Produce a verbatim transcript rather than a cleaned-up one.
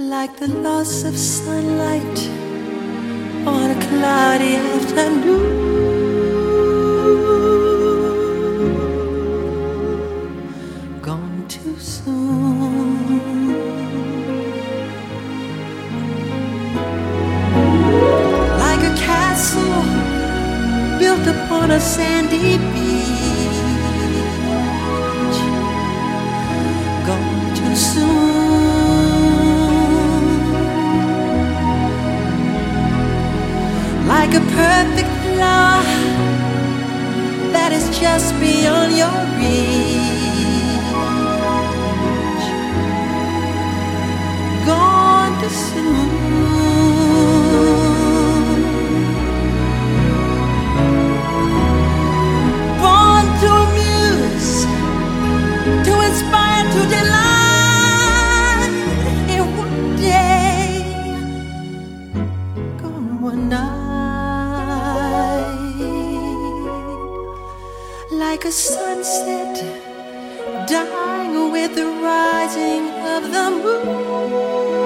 like the loss of sunlight on a cloudy afternoon. Gone too soon. Like a castle built upon a sandy beach. Gone too soon. Like a perfect love that is just beyond your reach. Gone too soon. Born to amuse, to inspire, to delight in one day. Gone one night. Like a sunset dying with the rising of the moon.